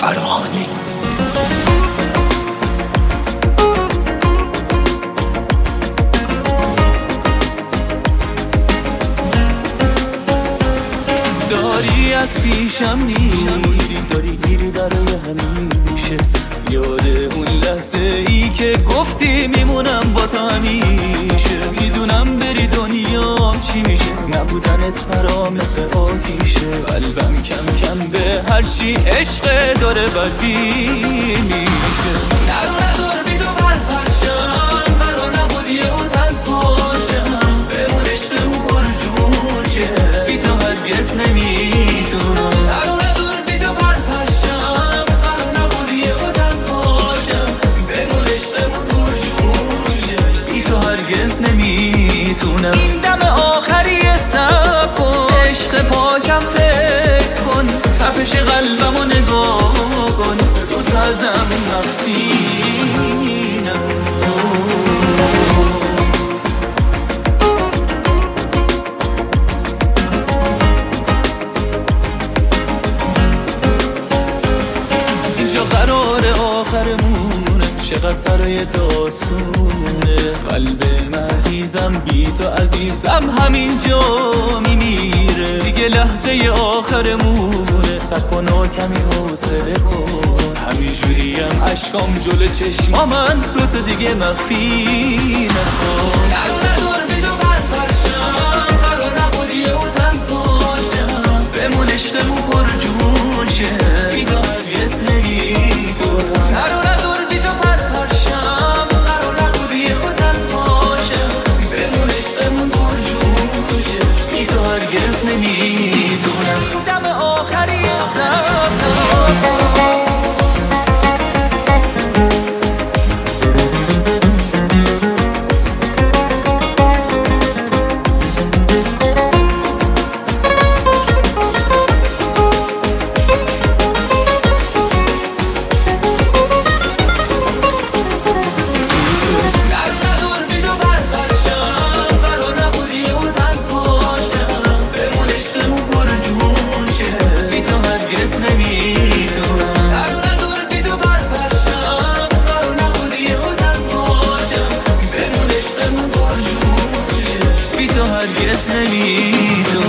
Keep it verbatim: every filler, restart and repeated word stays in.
فرهانی. داری از پیشم میری، داری میری برای همیشه. یاد اون لحظه ای که گفتی میمونم با تو همیشه. میدونم بری دنیام چی میشه، نبودنت برام مثل آتیشه. قلبم کم کم به هرچی عشق داره بدی میشه. نرو ندار بی تو برپرشم، قرار نبود یه اون تن پاشم. به اون عشقمون پر جون شه، بی تو هرگز نمیتونم. نرو ندار بی تو برپرشم، قرار نبود یه اون تن پاشم. به اون عشقمون پر جون شه، بی تو هرگز نمیتونم. این دم آخری صبر کن، عشق پاکم فکر کن. تپش قلبمو نگاه کن، تو تازم نفتینم. اینجا قرار آخرمونه، چقدر برای تو آسونه. قلب مریضم بی تو عزیزم همینجا میمیره. دیگه لحظه آخرمونه، سب کن و کمی حوصله کن. همینجوریم عشقام جلو چشما من، رو تو دیگه مخفی نکن. نرو ندار بی تو برپرشم، قرار نبود یه اون تن پاشم. بمون عشقمون پر جون شه، بی تو هرگز نمیتونم. نرو ندار بی تو برپرشم، قرار نبود یه اون تن پاشم. بمون عشقمون پر جون شه، بی تو هرگز نمیتونم. دم آخری صبر هرگز نمیتونم.